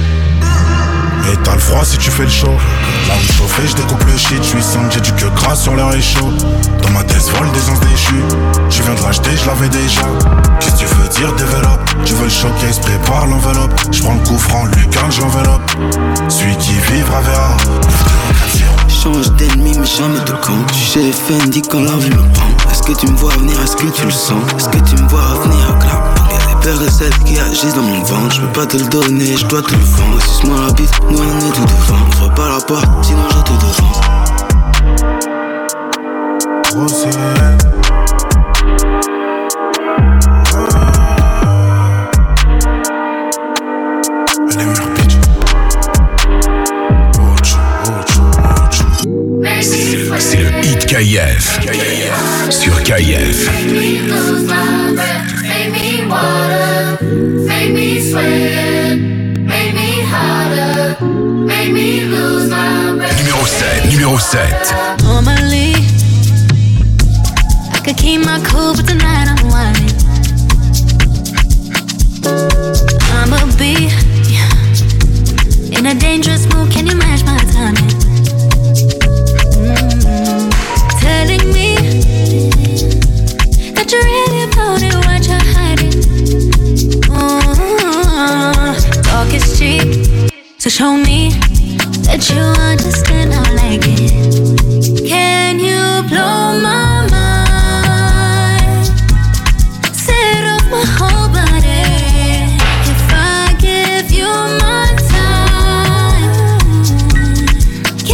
Et t'as le froid si tu fais le chaud. Là où chauffé, je découpe le shit. J'suis simple, j'ai du queue gras sur l'air est chaud. Dans ma tête vol des anges déchus. Tu viens de l'acheter, je l'avais déjà. Qu'est-ce que tu veux dire, développe? Tu veux le showcase, prépare l'enveloppe. J'prends le coup franc, Lucan, je l'enveloppe. Celui qui vivra verra. Change d'ennemi mais jamais de camp. Je suis chez F N, dis quand l'envie me prend. Est-ce que tu me vois venir, est-ce que tu le sens? Est-ce que tu me vois revenir, clap? Y'a les pères et celles qui agissent dans mon ventre. Je peux pas te le donner, je dois te le vendre. Suce-moi la bite, nous on est tout devant. Ouvre pas la porte, sinon je te devance. Oh c'est elle est mûre bitch. C'est le hit K I F sur K I F. Numéro sept, numéro sept. Normally, I could keep my cool, but tonight I'm whining. I'ma be in a dangerous mood. Can you match my timing? Mm-hmm. Telling me that you're really about it, what you're hiding. Mm-hmm. Talk is cheap, so show me that you understand I like it. Can you blow my mind? Set off my whole body. If I give you my time,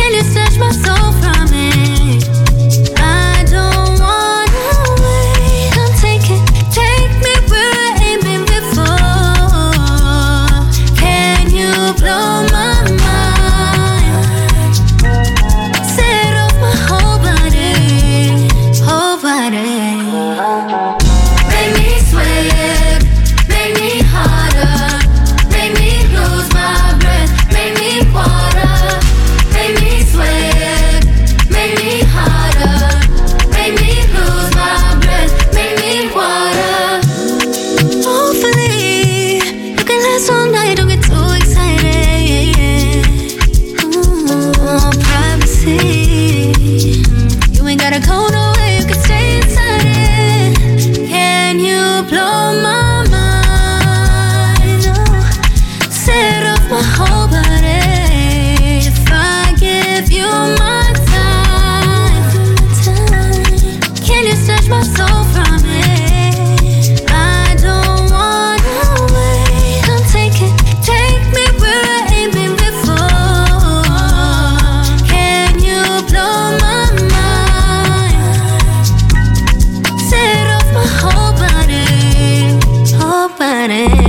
got a cold away, you can stay inside it. Can you blow my mind? Oh, set off my whole body. If I give you my time, can you snatch my soul from it? I don't wanna wait. Come take it, take me where I ain't been before. Can you blow my mind? Set off my whole body, whole body.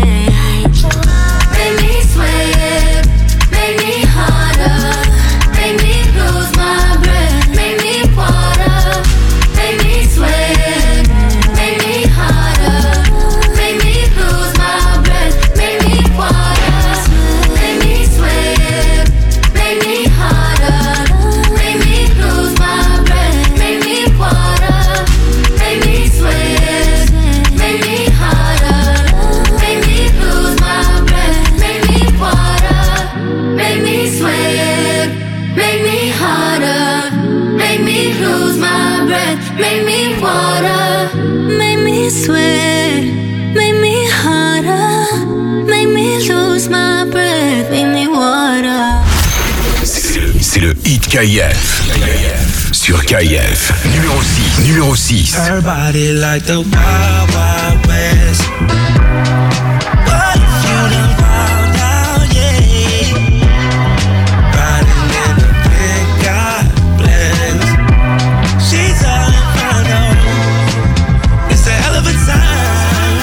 Make me sweat, make me harder, make me lose my breath, make me water, make me sweat, make me harder, make me lose my breath, make me water, make me sweat, make me harder, make me lose my breath, make me water, make me sweat, make me harder, make me lose my breath, make me water, make me sweat, make me harder, make me lose my breath, make me water, make me sweat, make me harder, make me lose my breath, make me water. C'est le, c'est le hit K I F. Sur K I F. Numéro six. Numéro six. Her body like the Wild Wild West. What if you done found out, yeah? Riding in the big God bless. She's all inferno. It's a hell of a time.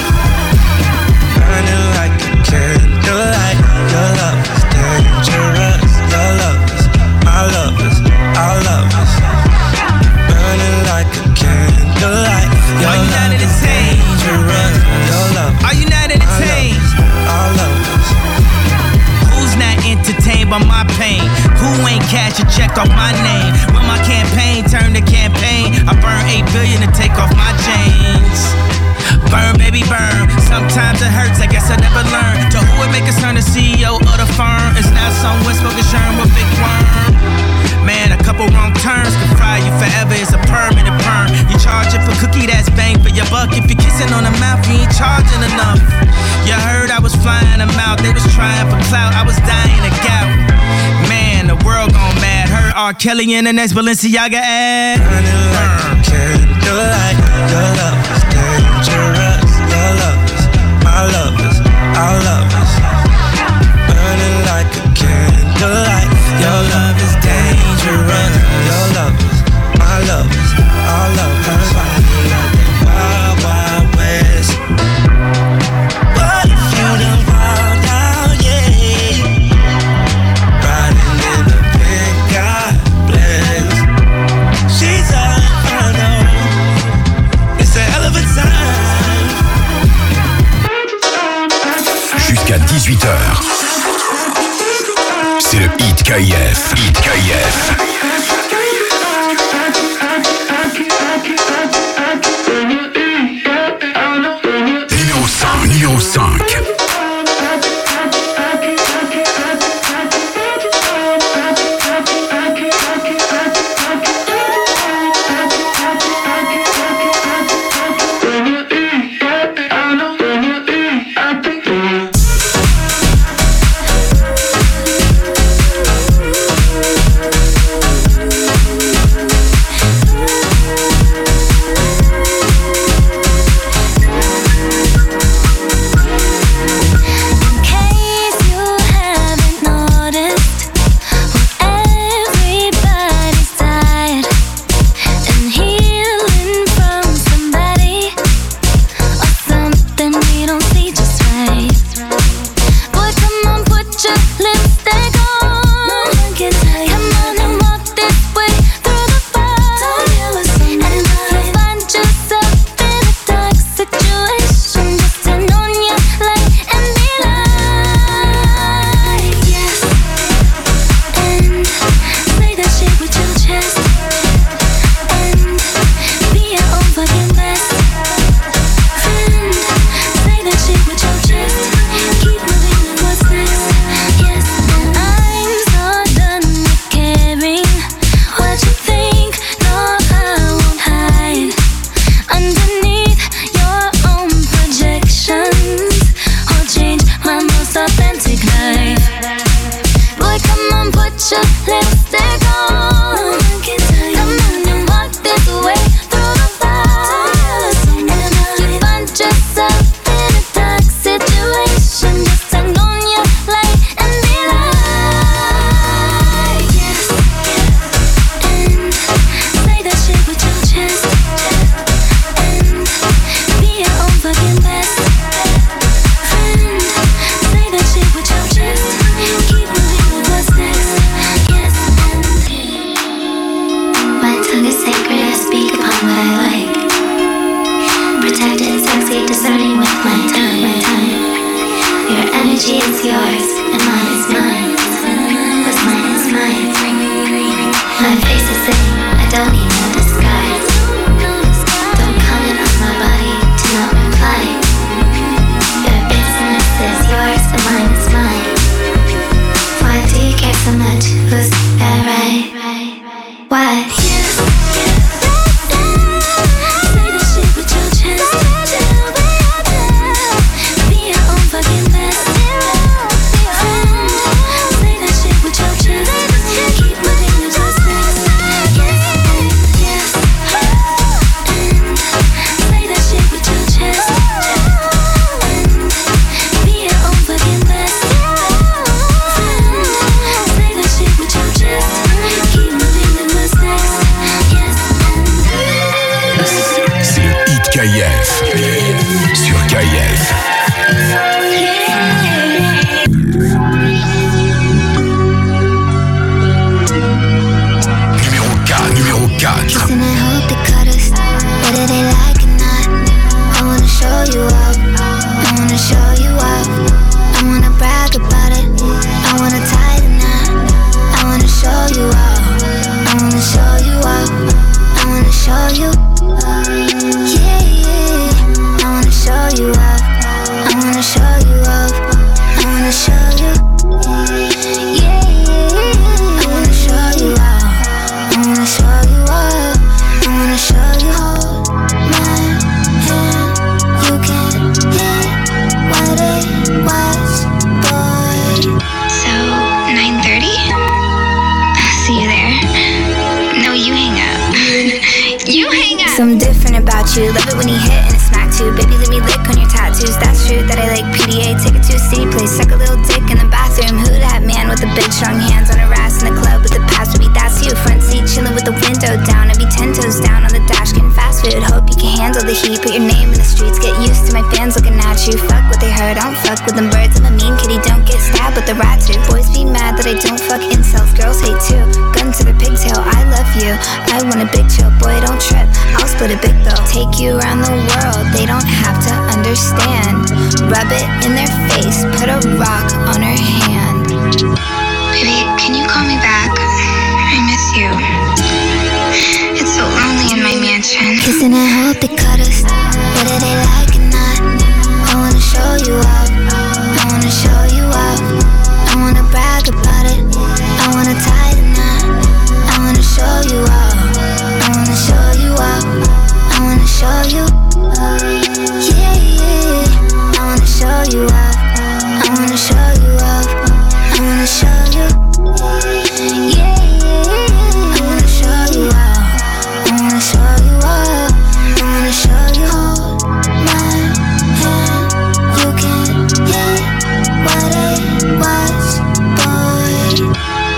Burning like a candlelight. Your love is dangerous. Your love is my love is our love is. Burning like a candlelight. Your Are you not love is entertained? dangerous. Your love Are you not entertained? our love is. Who's not entertained by my pain? Who ain't cash a check off my name? When my campaign turned to campaign, I burn eight billion to take off my chains. Burn, baby, burn. Sometimes it hurts, I guess I never learned. To who it make us turn the C E O of the firm? It's now someone smoking sherm with big worm. Man, a couple wrong turns can fry you forever. It's a permanent burn. You charge it for cookie, that's bang for your buck. If you're kissing on the mouth, you ain't charging enough. You heard I was flying them out. They was trying for clout. I was dying of gout. Man, the world gone mad. Heard R. Kelly in the next Balenciaga ad. Burning like a candlelight. Your love is dangerous. Your love is my love is our love is. Burning like a candlelight. Your love is dangerous. Your love is my love is our love is. Body like the Wild Wild West. What if you done found out, yeah? Riding in the big God bless. She's all inferno. It's a hell of a time. Jusqu'à dix-huit heures. C'est le hit K I F. Hit K I F. Numéro cinq. Numéro cinq. I My tongue is sacred, I speak upon what I like. Protected, sexy, discerning with my tongue, my tongue. Your energy is yours, and mine is mine. What's mine is mine. My face is in, I don't need no disguise. Don't comment on my body, do not reply. Your business is yours, and mine is mine. Why do you care so much? Who's that right? Why? Sur K F. Numéro quatre, numéro quatre. Kissing and hope they cut us, whether they like it or not. I wanna show you up, I wanna show you up. I wanna brag about it, I wanna tie the knot. I wanna show you up, I wanna show you up. I wanna show you, yeah, yeah. I wanna show you up, I wanna show you up. I wanna show you, yeah, yeah. I wanna show you up, I wanna show you up. I wanna show you, hold my hand. You can hit what it was, boy. So, nine thirty? I'll see you there. No, you hang up. You hang up. Something different about you. Love it when you hit and it's smack too. Baby, let me lick on your tattoos. That's true that I like P D A. Take it to a city place. Suck a little dick in the bathroom. Who that man with the big strong hands on her ass in the club with the past? Maybe that's you. Front seat chilling with the window down. I'd be ten toes down on the dash getting fast food. Hope you can handle the heat. Put your name in the streets. Get used to my fans looking at you. Fuck what they heard. I don't fuck with them birds. I'm a mean kitty. Don't get stabbed with the rat too. Boys be mad that I don't fuck incels. Girls hate too. Gun to the pigtail. I love you. I want a big chill. Boy, don't trip. I'll split a big bill. Take you around the world. They don't have to understand. Rub it in their face. Put a rock on her hand. Baby, can you call me back? I miss you. It's so lonely in my mansion. Kissing and hope they cut us, whether they like it or not. I wanna show you up, I wanna show you up. I wanna brag about it, I wanna tie the knot. I wanna show you up, I wanna show you up. I wanna show you, yeah, yeah. I wanna show you up, I wanna show you up. I wanna show you, yeah, yeah. I wanna show you up, I wanna show you up. I wanna show you, hold my hand. You can hit what it was, boy.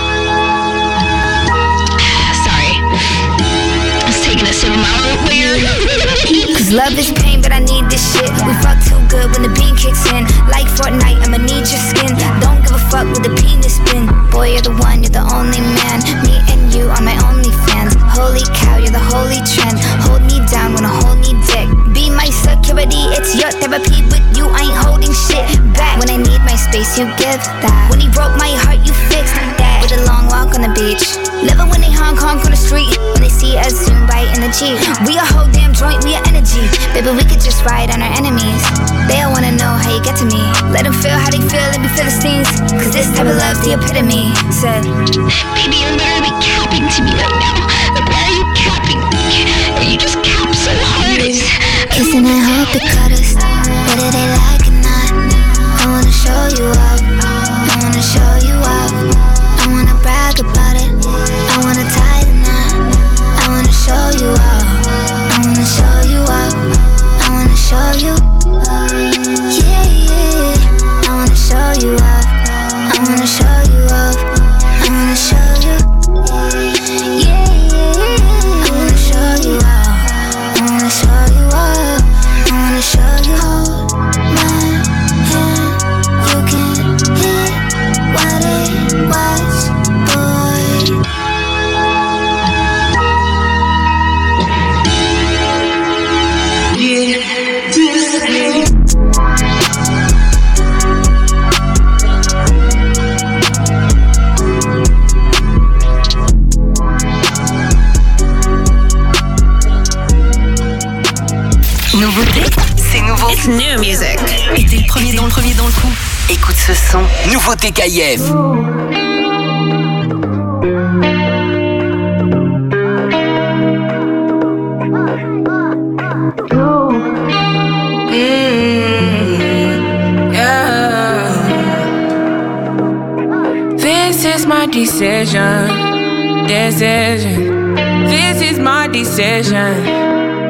Sorry. I was taking a sip of my own beer. Cause love is pain, but I need this shit. We fuck too good when the bean kicks in. Like Fortnite, I'ma need your skin. Don't give a fuck with the penis spin. Boy, you're the one, you're the only man. Me and you on my OnlyFans. Holy cow, you're the holy trend. Hold me down, wanna hold me dick. Be my security, it's your therapy. With you, I ain't holding shit back. When I need my space, you give that. When he broke my heart, you fixed that. With a long walk on the beach. Love it when they honk honk on the street. When they see us zoom by in the Jeep. We a whole damn joint, we a energy. Baby, we could just ride on our enemies. They all wanna know how you get to me. Let them feel how they feel, let me feel the stings. Cause this type of love's the epitome. Said, baby, you're literally capping to me right now. Like, why are you capping? Are you just cap so hard? It's, kissing and hope they cut us, whether they like it or not. I wanna show you up, I wanna show you up. I wanna brag about it, I wanna tie the knot. I wanna show you up, I wanna show you up. I wanna show you, yeah, yeah. I wanna show you up, I wanna show you up. I wanna show you, yeah, yeah. Nouveauté, c'est nouveau. It's new music. Et t'es le premier dans le premier dans le coup. Écoute ce son. Nouveauté K I F. This is my decision, decision. This is my decision.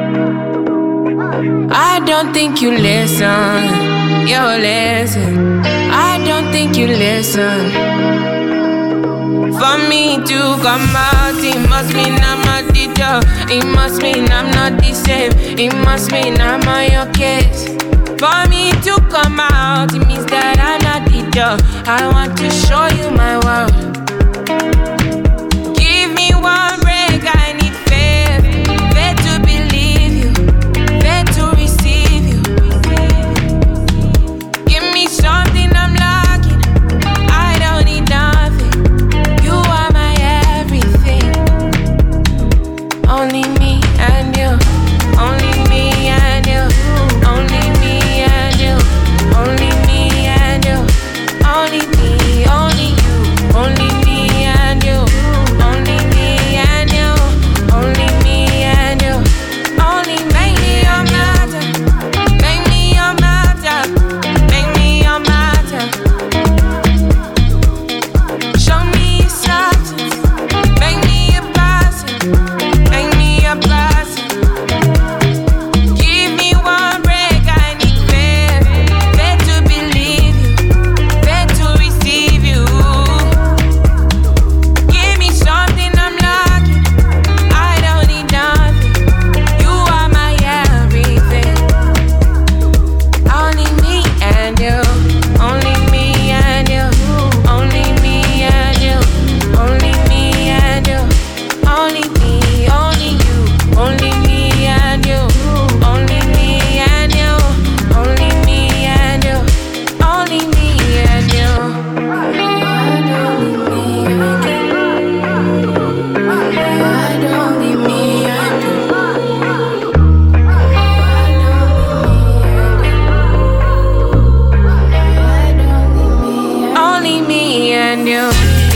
I don't think you listen, you listen. I don't think you listen. For me to come out, it must mean I'm a teacher. It must mean I'm not the same. It must mean I'm on your case. For me to come out, it means that I'm not the teacher. I want to show you my world. Give me one break, I need faith. Faith to believe you, faith to receive you. Give me something I'm lacking, I don't need nothing. You are my everything. Only me and you, only me and you, only me and you, only me and you, only me, only you, only me and you, only me and you, only me and you, only make me your matter, make me your matter, make me your matter. Show me your substance, make me a person, make me a person. Give me one break, I need faith, faith to believe you, faith to receive you. Give me something I'm lacking, I don't need nothing. You are my everything. Only me and you, only me and you, only me and you, only me and you, only me, only you, only me and you, only me and you, only me and you, only me and you. Only me and you.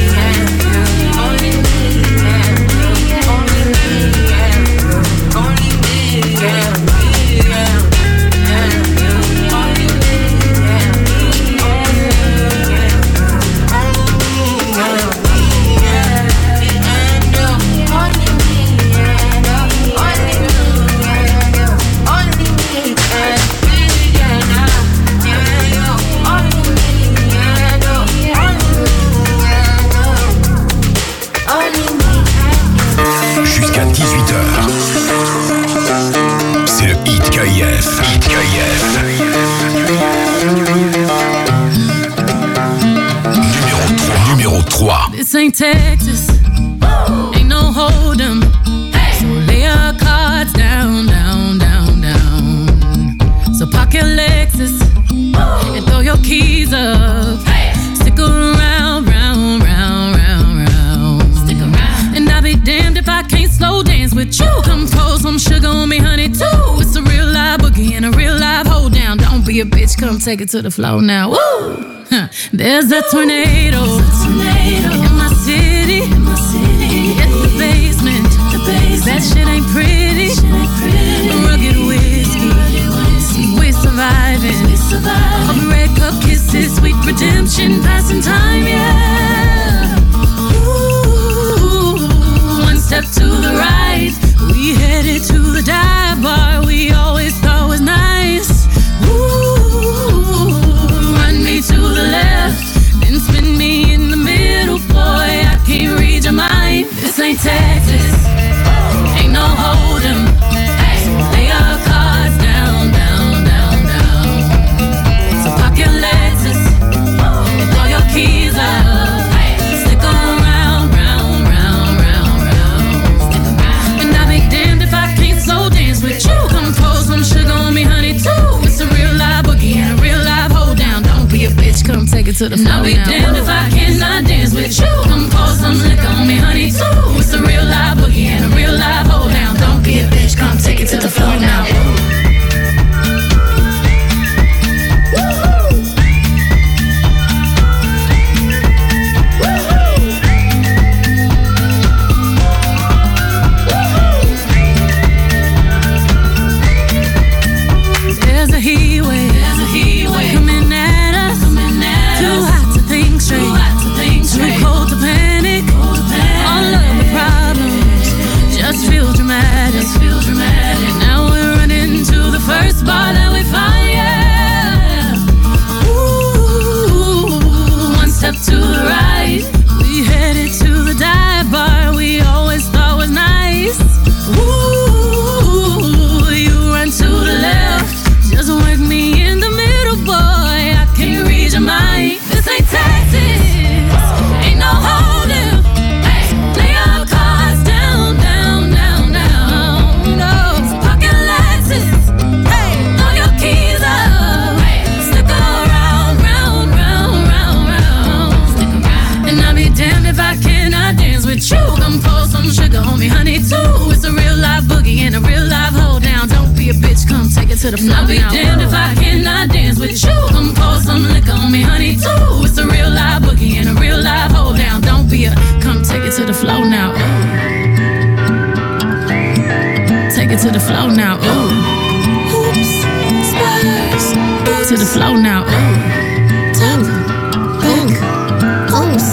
Jusqu'à dix-huit heures. C'est le Hit K I F. Hit K I F. Numéro trois. Numéro trois. This ain't Texas, ain't no hold'em. So lay your cards down, down, down, down. So park your Lexus and throw your keys up. Stick around, round, round, round, round. Stick around. And I'll be damned if I can't slow dance with you. Come pour some sugar on me, honey, too. It's a real live boogie and a real live hold down. Don't be a bitch, come take it to the floor now. Woo! Huh. There's a tornado, in my city, in the basement. That shit ain't pretty. Rugged whiskey, we're surviving. Of red cup kisses, sweet redemption, passing time, yeah. Ooh, one step to the right, we headed to the dive bar we always thought was nice. Ooh, run me to the left, then spin me in the middle, boy, I can't read your mind. This ain't Texas, ain't no hold'em. So lay your cards down, down, down, down. So park your Lexus and throw your keys up. Stick around, round, round, round, round. And I'll be damned if I can't slow dance with you. Come pour some sugar on me, honey, too. It's a real live boogie and a real live hold down. Don't be a bitch, come take it to the floor. And I'll be damned if I cannot dance with you. Come pour some liquor on me, honey, too. It's a real live boogie and a real live hold down. Don't be a bitch, come take it to the floor now. always feel dramatic. Now we're running to the first spot that we find, yeah. Ooh, one step to the right. We headed to the dive bar we always thought was nice. Ooh, you run to the left. Just work me in the middle, boy. I can't read your mind. This ain't Texas. Ain't no holding. Hey, lay our cards down, down, down, down. No, pocket Lexus. Hey, throw your keys up. Hey, stick around, round, round, round, round. Stick around. And I'll be damned if I cannot dance with you. Come pour some sugar on me, honey, too. It's a real life boogie and a real life hold down. Don't be a bitch, come take it to the floor. I'll be damned if I cannot dance with you. Come pour some liquor on me, honey, too. It's a real life boogie and a real life hold down. Don't be a, come take it to the floor now. Ooh. Take it to the floor now. Ooh. Hoops, spurs, boots. To the floor now. Ooh. Top, back, oops.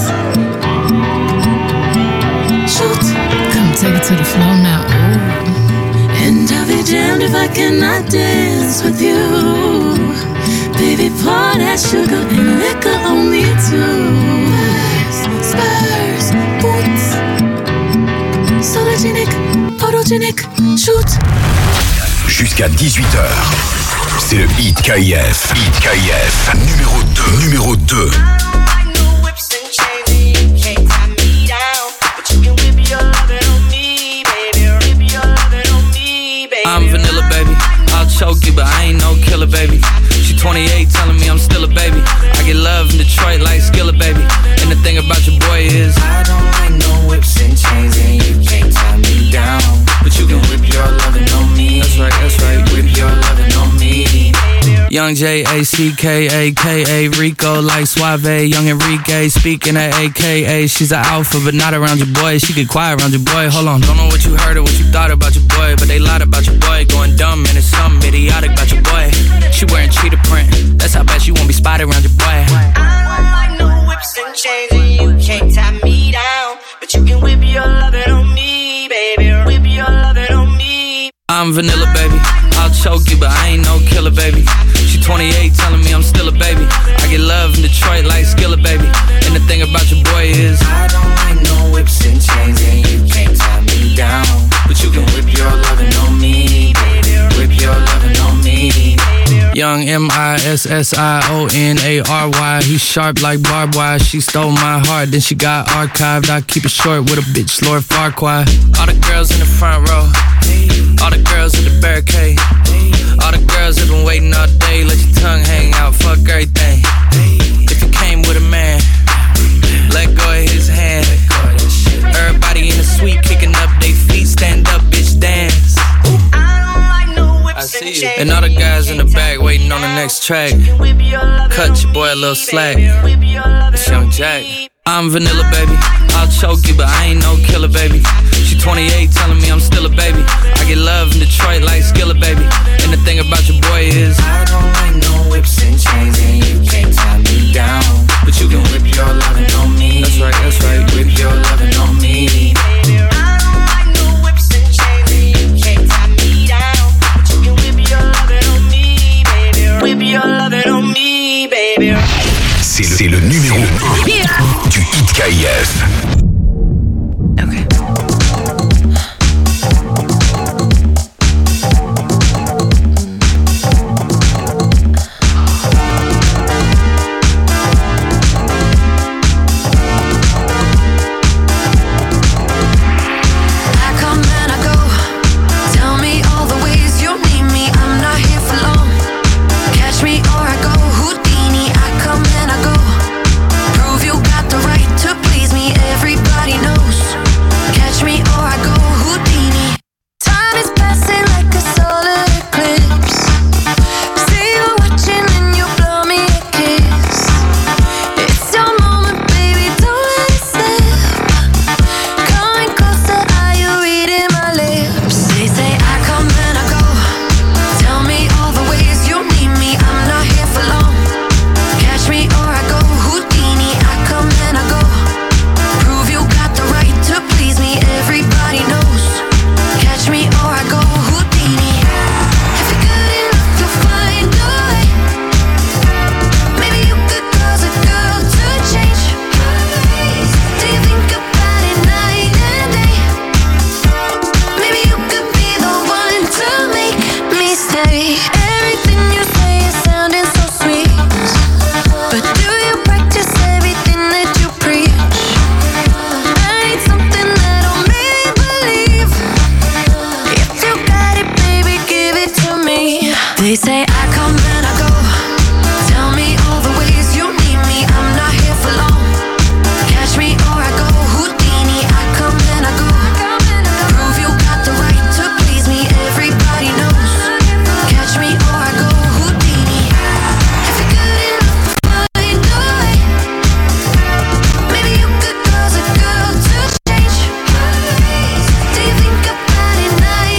Shoot, come take it to the floor now. Ooh. And I'll be damned if I cannot dance with you. Baby, pour that sugar and liquor on me too. Spurs, boots. Sologenic, photogenic, shoot. Jusqu'à dix-huit heures, c'est le Hit K I F. Hit K I F, numéro deux. Numéro deux. I'm vanilla, baby. I'll choke you, but I ain't no killer, baby. She twenty-eight, telling me I'm still a baby. I get love in Detroit like Skilla, baby. And the thing about your boy is I don't like no whips and chains, and you can't tie me down. But you can whip your lovin' on me. That's right, that's right. Whip your lovin' on me. Young J A C K A K A Rico like Suave. Young Enrique speaking at A K A. She's an alpha but not around your boy. She get quiet around your boy. Hold on, don't know what you heard or what you thought about your boy, but they lied about your boy. Going dumb and it's something idiotic about your boy. She wearing cheetah print. That's how bad she won't be spotted around your boy. I don't like no whips and chains, and you can't tie me down. But you can whip your lovin' on me, baby. Whip your lovin' on me. I'm vanilla, baby. I'll choke you, but I ain't no killer, baby. She twenty-eight, telling me I'm still a baby. I get love in Detroit like Skilla, baby. And the thing about your boy is I don't like no whips and chains, and you can't tie me down. But you can whip your lovin' on me, baby. Whip your lovin' on me. Young M I S S I O N A R Y. He's sharp like barbed wire. She stole my heart, then she got archived. I keep it short with a bitch, Lord Farquaad. All the girls in the front row, all the girls in the barricade, all the girls have been waiting all day. Let your tongue hang out, fuck everything. If you came with a man, let go of his hand. Everybody in the suite kicking up their feet. Stand up, bitch, dance. I see you. And all the guys in the back waiting on the next track. Cut your boy a little slack. It's Young Jack. I'm vanilla, baby. I'll choke you, but I ain't no killer, baby. She twenty-eight, telling me I'm still a baby. I get love in Detroit like Skilla, baby. And the thing about your boy is I don't like no whips and chains, and you can't tie me down. But you can whip your lovin' on me. That's right, that's right. Whip your lovin' on me. C'est le, le numéro un du Hit K I F. Okay. say